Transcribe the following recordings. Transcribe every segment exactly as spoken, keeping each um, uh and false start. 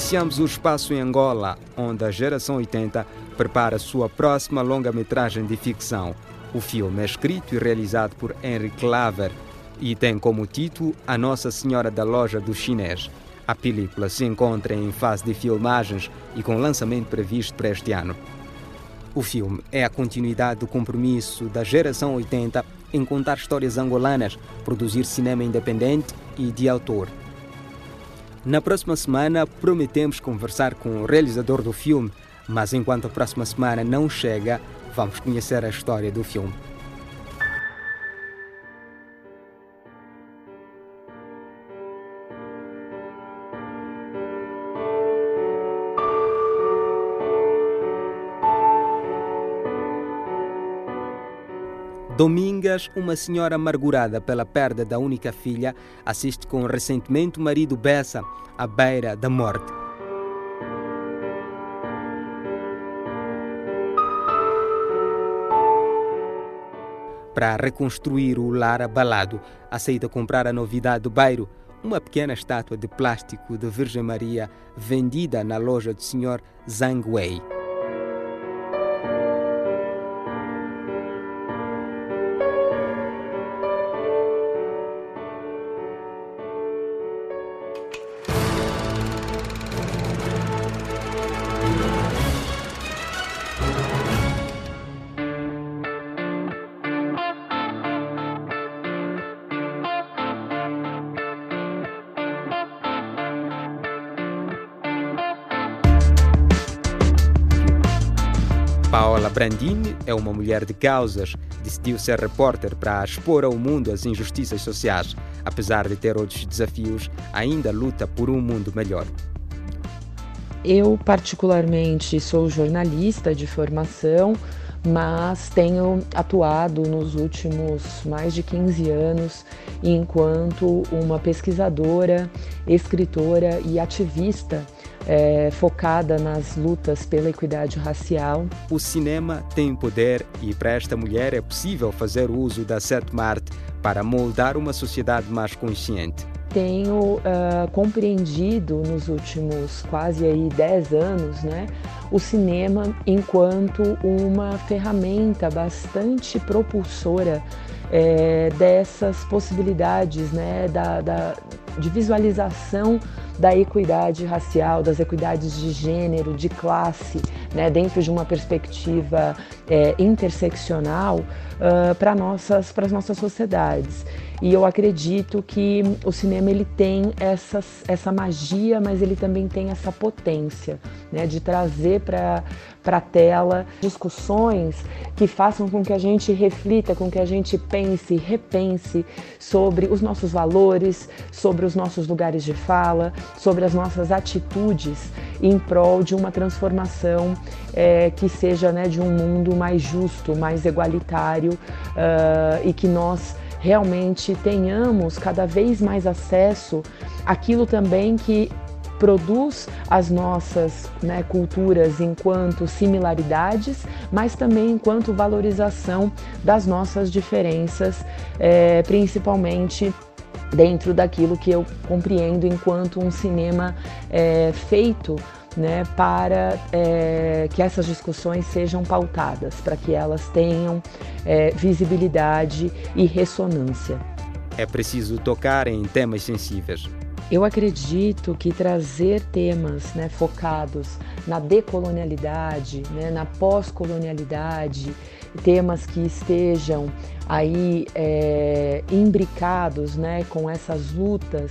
Iniciamos o espaço em Angola, onde a geração oitenta prepara sua próxima longa-metragem de ficção. O filme é escrito e realizado por Henry Claver e tem como título A Nossa Senhora da Loja do Chinês. A película se encontra em fase de filmagens e com lançamento previsto para este ano. O filme é a continuidade do compromisso da geração oitenta em contar histórias angolanas, produzir cinema independente e de autor. Na próxima semana prometemos conversar com o realizador do filme, mas enquanto a próxima semana não chega, vamos conhecer a história do filme. Domingas, uma senhora amargurada pela perda da única filha, assiste com ressentimento o marido Bessa à beira da morte. Para reconstruir o lar abalado, aceita comprar a novidade do bairro, uma pequena estátua de plástico de Virgem Maria vendida na loja do senhor Zhang Wei. Paola Brandini é uma mulher de causas. Decidiu ser repórter para expor ao mundo as injustiças sociais. Apesar de ter outros desafios, ainda luta por um mundo melhor. Eu, particularmente, sou jornalista de formação, mas tenho atuado nos últimos mais de quinze anos enquanto uma pesquisadora, escritora e ativista É, focada nas lutas pela equidade racial. O cinema tem poder e para esta mulher é possível fazer uso da sétima arte para moldar uma sociedade mais consciente. Tenho uh, compreendido nos últimos quase aí dez anos, né, o cinema enquanto uma ferramenta bastante propulsora é, dessas possibilidades, né, da, da, de visualização da equidade racial, das equidades de gênero, de classe, né, dentro de uma perspectiva é, interseccional uh, para nossas, para as nossas sociedades. E eu acredito que o cinema ele tem essas, essa magia, mas ele também tem essa potência, né, de trazer para para a tela discussões que façam com que a gente reflita, com que a gente pense, repense sobre os nossos valores, sobre os nossos lugares de fala, sobre as nossas atitudes em prol de uma transformação é, que seja, né, de um mundo mais justo, mais igualitário uh, e que nós realmente tenhamos cada vez mais acesso àquilo também que produz as nossas, né, culturas enquanto similaridades, mas também enquanto valorização das nossas diferenças, é, principalmente dentro daquilo que eu compreendo enquanto um cinema é, feito, né, para é, que essas discussões sejam pautadas, para que elas tenham é, visibilidade e ressonância. É preciso tocar em temas sensíveis. Eu acredito que trazer temas, né, focados na decolonialidade, né, na pós-colonialidade, temas que estejam aí é, imbricados, né, com essas lutas,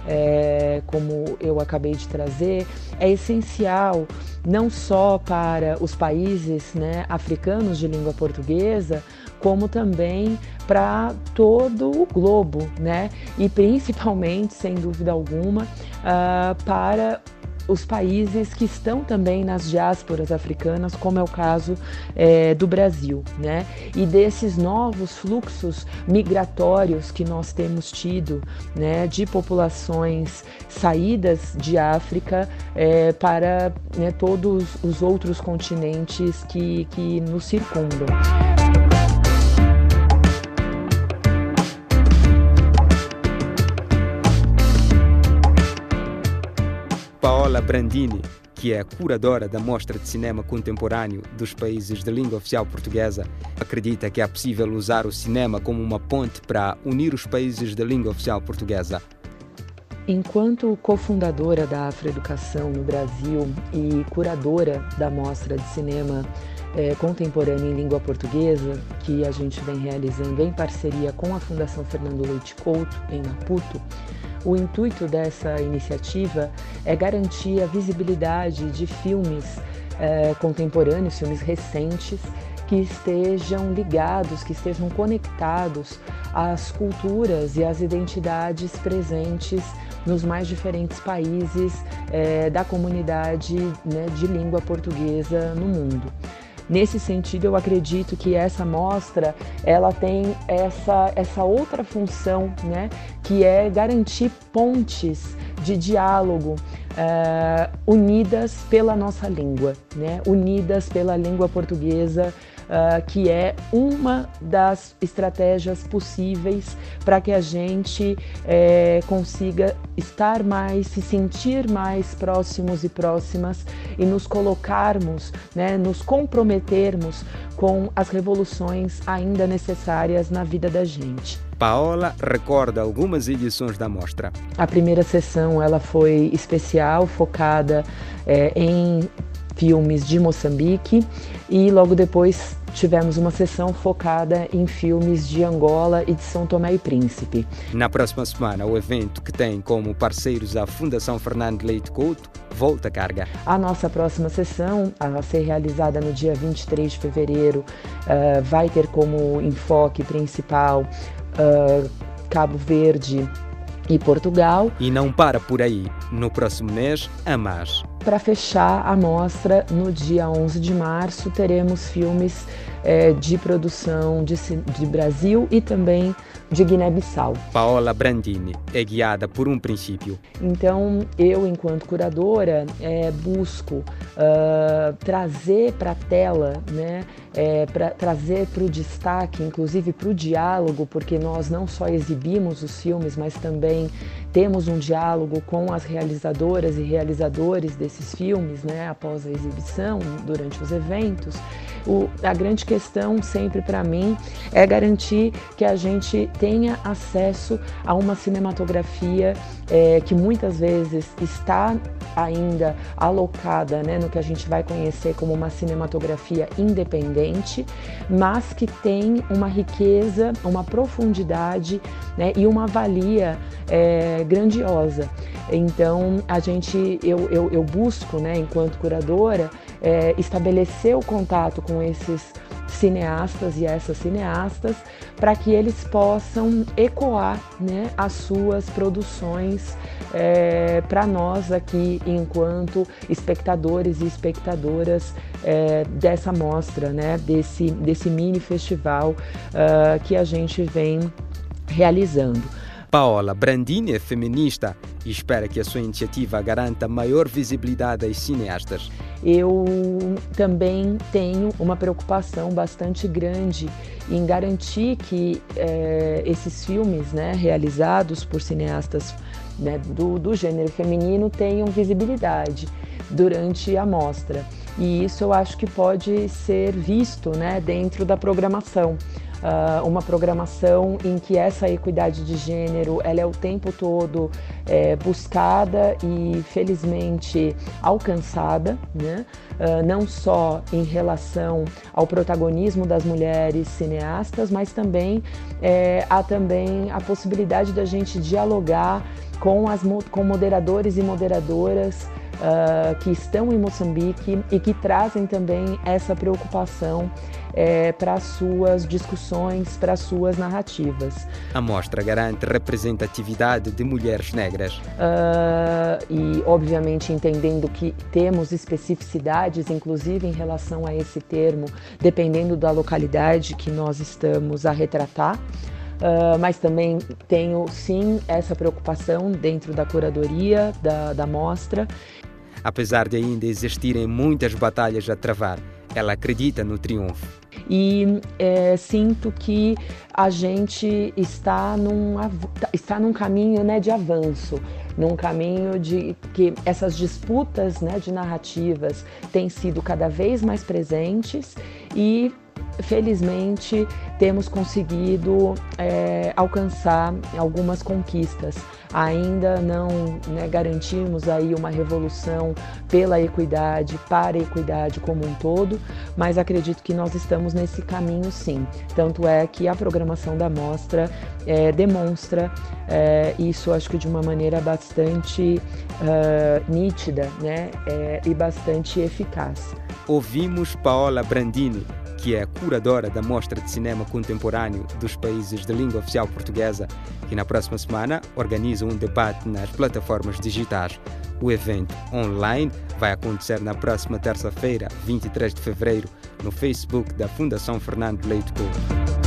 é, como eu acabei de trazer, é essencial não só para os países, né, africanos de língua portuguesa, como também para todo o globo, né? E principalmente, sem dúvida alguma, uh, para os países que estão também nas diásporas africanas, como é o caso é, do Brasil, né? E desses novos fluxos migratórios que nós temos tido, né, de populações saídas de África é, para, né, todos os outros continentes que, que nos circundam. Paola Brandini, que é a curadora da Mostra de Cinema Contemporâneo dos países de língua oficial portuguesa, acredita que é possível usar o cinema como uma ponte para unir os países de língua oficial portuguesa. Enquanto cofundadora da Afroeducação no Brasil e curadora da Mostra de Cinema é, Contemporâneo em Língua Portuguesa, que a gente vem realizando em parceria com a Fundação Fernando Leite Couto, em Maputo, o intuito dessa iniciativa é garantir a visibilidade de filmes é, contemporâneos, filmes recentes, que estejam ligados, que estejam conectados às culturas e às identidades presentes nos mais diferentes países é, da comunidade, né, de língua portuguesa no mundo. Nesse sentido, eu acredito que essa mostra ela tem essa, essa outra função, né, que é garantir pontes de diálogo uh, unidas pela nossa língua, né, unidas pela língua portuguesa, Uh, que é uma das estratégias possíveis para que a gente é, consiga estar mais, se sentir mais próximos e próximas e nos colocarmos, né, nos comprometermos com as revoluções ainda necessárias na vida da gente. Paola recorda algumas edições da mostra. A primeira sessão ela foi especial, focada é, em filmes de Moçambique e logo depois tivemos uma sessão focada em filmes de Angola e de São Tomé e Príncipe. Na próxima semana, o evento, que tem como parceiros a Fundação Fernando Leite Couto, volta a carga. A nossa próxima sessão, a ser realizada no dia vinte e três de fevereiro, uh, vai ter como enfoque principal uh, Cabo Verde e Portugal. E não para por aí. No próximo mês, há mais. Para fechar a mostra, no dia onze de março, teremos filmes é, de produção de, de Brasil e também de Guiné-Bissau. Paola Brandini é guiada por um princípio. Então, eu, enquanto curadora, é, busco uh, trazer para a tela, né, é, pra, trazer para o destaque, inclusive para o diálogo, porque nós não só exibimos os filmes, mas também temos um diálogo com as realizadoras e realizadores desses filmes, né, após a exibição, durante os eventos. O, a grande questão sempre para mim é garantir que a gente tenha acesso a uma cinematografia é, que muitas vezes está ainda alocada, né, no que a gente vai conhecer como uma cinematografia independente, mas que tem uma riqueza, uma profundidade, né, e uma valia é, grandiosa. Então, a gente, eu, eu, eu busco, né, enquanto curadora, é, estabelecer o contato com esses cineastas e essas cineastas para que eles possam ecoar, né, as suas produções é, para nós aqui enquanto espectadores e espectadoras é, dessa mostra, né, desse, desse mini festival uh, que a gente vem realizando. Paola Brandini é feminista e espera que a sua iniciativa garanta maior visibilidade às cineastas. Eu também tenho uma preocupação bastante grande em garantir que é, esses filmes, né, realizados por cineastas, né, do, do gênero feminino tenham visibilidade durante a mostra. E isso eu acho que pode ser visto, né, dentro da programação. Uh, uma programação em que essa equidade de gênero ela é o tempo todo é, buscada e felizmente alcançada, né? Uh, não só em relação ao protagonismo das mulheres cineastas, mas também é, há também a possibilidade da gente dialogar com, as, com moderadores e moderadoras Uh, que estão em Moçambique e que trazem também essa preocupação é, para as suas discussões, para as suas narrativas. A mostra garante representatividade de mulheres negras. Uh, e, obviamente, entendendo que temos especificidades, inclusive em relação a esse termo, dependendo da localidade que nós estamos a retratar. Uh, mas também tenho, sim, essa preocupação dentro da curadoria da, da mostra. Apesar de ainda existirem muitas batalhas a travar, ela acredita no triunfo. e é, sinto que a gente está num, está num caminho, né, de avanço, num caminho de que essas disputas, né, de narrativas têm sido cada vez mais presentes e, felizmente, temos conseguido é, alcançar algumas conquistas. Ainda não, né, garantimos aí uma revolução pela equidade, para a equidade como um todo, mas acredito que nós estamos nesse caminho sim. Tanto é que a programação da mostra é, demonstra é, isso, acho que de uma maneira bastante uh, nítida, né, é, e bastante eficaz. Ouvimos Paola Brandini, que é a curadora da Mostra de Cinema Contemporâneo dos Países de Língua Oficial Portuguesa, que na próxima semana organiza um debate nas plataformas digitais. O evento online vai acontecer na próxima terça-feira, vinte e três de fevereiro, no Facebook da Fundação Fernando Leite Couto.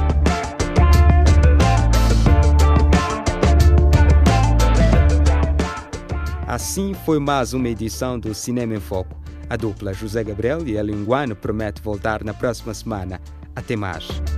Assim foi mais uma edição do Cinema em Foco. A dupla José Gabriel e a Linguano promete voltar na próxima semana. Até mais.